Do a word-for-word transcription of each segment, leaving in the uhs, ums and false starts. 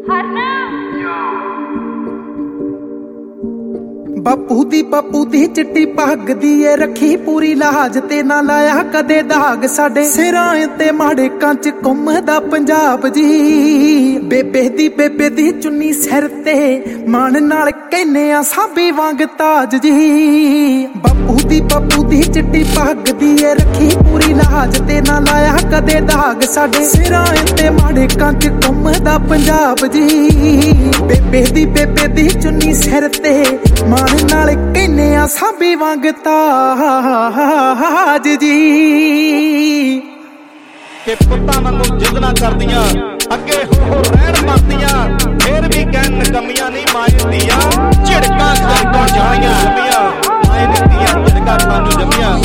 ਬਾਪੂ ਦੀ ਬਾਪੂ ਦੀ ਚਿੱਟੀ ਪੱਗ ਦੀ ਏ ਰੱਖੀ ਪੂਰੀ ਲਾਜ ਤੇ ਨਾ ਲਾਇਆ ਕਦੇ ਦਾਗ। ਸਾਡੇ ਸਿਰਾਂ ਤੇ ਮਾੜੇ ਕੰਚ ਘੁੰਮਦਾ ਪੰਜਾਬ ਜੀ। ਬੇਬੇ ਦੀ ਬੇਬੇ ਦੀ ਚੁੰਨੀ ਸਿਰ ਤੇ ਮਾਣ ਨਾਲ ਕਹਿੰਨੇ ਆ ਸਾਬੀ ਵਾਂਗ ਤਾਜ ਜੀ। ਬਾਪੂ ਦੀ ਬਾਪੂ ਦੀ ਚਿੱਟੀ ਪੱਗ ਦੀ ਏ ਰੱਖੀ ਪੂਰੀ ਲਾਜ ਤੇ ਨਾ ਲਾਇਆ ਕਦੇ ਦਾਗ। ਸਾਡੇ ਸਿਰਾਂ ਤੇ ਮਾੜੇ ਕੰਚ ਘੁੰਮਦਾ ਪੰਜਾਬ ਜੀ। ਬੇਬੇ ਦੀ ਬੇਬੇ ਦੀ ਚੁੰਨੀ ਸਿਰ ਤੇ ਮਾਣ ਨਾਲ ਕਹਿੰਨੇ ਆ ਸਾਬੀ ਵਾਂਗ ਤਾਜ ਜੀ। ਕਿ ਪੁੱਤਾਂ ਵਾਂਗੂ ਜਿੱਦਣਾ ਕਰਦੀਆਂ ਅੱਗੇ ਹੋ ਹੋ ਰਹਿਣ ਮਰਦੀਆਂ। ਫੇਰ ਵੀ ਕਹਿਣ ਕਮੀਆਂ ਨਹੀਂ ਮਾਏ ਦੀਆਂ। ਝਿੜਕਾਂ ਘਰ ਤੋਂ ਜਾਣੀਆਂ ਜੰਮੀਆਂ ਮਾਏ ਨੇ ਦੀਆਂ ਝਿੜਕਾਂ ਸਾਨੂੰ ਜੰਮੀਆਂ।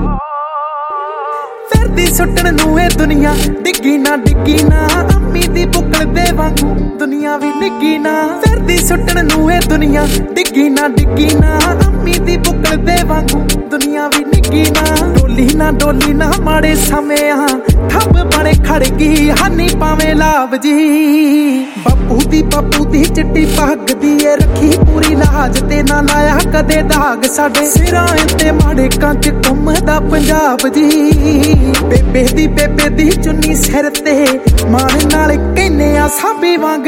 ਫਿਰਦੀ ਸੁੱਟਣ ਨੂੰ ਇਹ ਦੁਨੀਆ ਡਿੱਗੀ ਨਾ ਡਿੱਗੀ ਨਾ ਅੰਮੀ ਦੀ ਬੁੱਕਲ ਦੇ ਵਾਂਗੂ ਦੁਨੀਆ ਵੀ ਨਿੱਗੀ ਨਾ। ਫਿਰਦੀ ਸੁੱਟਣ ਨੂੰ ਇਹ ਦੁਨੀਆ ਡਿੱਗੀ ਨਾ ਡਿੱਗੀ ਨਾ ਅੰਮੀ ਦੀ ਬੁੱਕਲ ਦੇ ਵਾਂਗੂ ਦੁਨੀਆ ਵੀ ਨਿੱਗੀ ਨਾ। ਡੋਲੀ ਨਾ ਡੋਲੀ ਨਾ ਮਾੜੇ ਸਮਿਆਂ ਠੱਬ ਬਣੇ ਖੜ ਗਈ ਹਾਨੀ ਪਾਵੇਂ ਲਾਭ ਜੀ। ਬਾਪੂ ਦੀ ਬਾਪੂ ਦੀ ਚਿੱਟੀ ਪੱਗ ਦੀ ਏ ਰੱਖੀ ਪੂਰੀ ਲਾਜ ਤੇ ਨਾ ਲਾਇਆ ਕਦੇ ਦਾਗ। ਸਾਡੇ ਸਿਰਾਂ ਤੇ ਮਾੜੇ ਕੰਚ ਘੁੰਮਦਾ ਪੰਜਾਬ ਜੀ। ਬੇਬੇ ਦੀ ਬੇਬੇ ਦੀ ਚੁੰਨੀ ਸਿਰ ਤੇ ਮਾਣ ਨਾਲ ਕਹਿੰਨੇ ਆ ਸਾਬੀ ਵਾਂਗ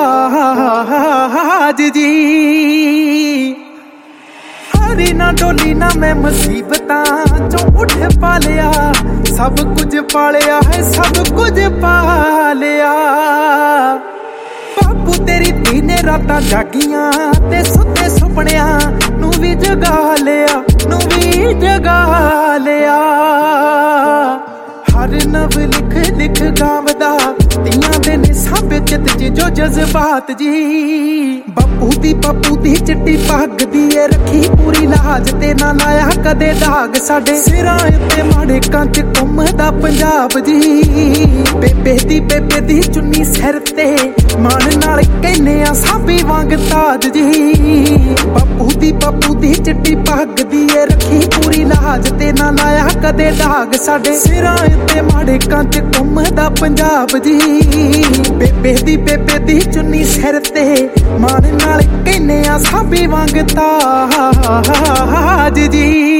ਤਾਜ ਜੀ। ਹਾਰੀ ਨਾ ਡੋਲੀ ਨਾ ਮੈਂ ਮੁਸੀਬਤਾਂ ਚੋਂ ਉੱਠ ਪਾਲਿਆ। ਸਭ ਕੁਝ ਪਾਲਿਆ ਹੈ ਸਭ ਕੁਝ ਪਾਲਿਆ। ਬਾਪੂ ਤੇਰੀ ਧੀ ਨੇ ਰਾਤਾਂ ਜਾਗੀਆਂ ਤੇ ਸੁੱਤੇ ਸੁਪਨਿਆਂ ਨੂੰ ਵੀ ਜਗਾ ਲਿਆ ਨੂੰ ਵੀ ਜਗਾ ਲਿਆ। ਹਰ ਨਵ ਲਿਖ ਲਿਖ ਗਾਵਦਾ ਧੀਆਂ ਦੇ ਨੇ ਸਭ ਚਿੱਤ ਚ ਜੋ ਜਜ਼ਬਾਤ ਜੀ। ਬਾਪੂ ਦੀ ਬਾਪੂ ਦੀ ਚਿੱਟੀ ਪੱਗ ਦੀ ਏ ਰੱਖੀ ਪੂਰੀ ਲਾਜ ਤੇ ਨਾ ਲਾਇਆ ਕਦੇ ਦਾਗ। ਸਾਡੇ ਸਿਰਾਂ ਤੇ ਮਾੜੇ ਕੰਚ ਘੁੰਮਦਾ ਪੰਜਾਬ ਜੀ। ਬੇਬੇ ਦੀ ਬੇਬੇ ਦੀ ਚੁੰਨੀ ਸਿਰ ਤੇ ਮਾਣ ਨਾਲ ਕਹਿੰਨੇ ਆ ਸਾਬੀ ਵਾਂਗ ਤਾਜ ਜੀ। ਬਾਪੂ ਦੀ ਬਾਪੂ ਦੀ ਚਿੱਟੀ ਪੱਗ ਦੀ ਏ ਰੱਖੀ ਪੂਰੀ ਲਾਜ ਤੇ ਨਾ ਲਾਇਆ ਕਦੇ ਦਾਗ। ਸਾਡੇ ਸਿਰਾਂ ਤੇ ਮਾੜੇ ਕੰਚ ਘੁੰਮਦਾ ਪੰਜਾਬ ਜੀ। ਬੇਬੇ ਦੀ ਬੇਬੇ ਦੀ ਚੁੰਨੀ ਸਿਰ ਤੇ ਮਾਣ ਨਾਲ ਕਹਿੰਨੇ ਆ ਸਾਬੀ ਵਾਂਗ ਤਾਜ ਜੀ।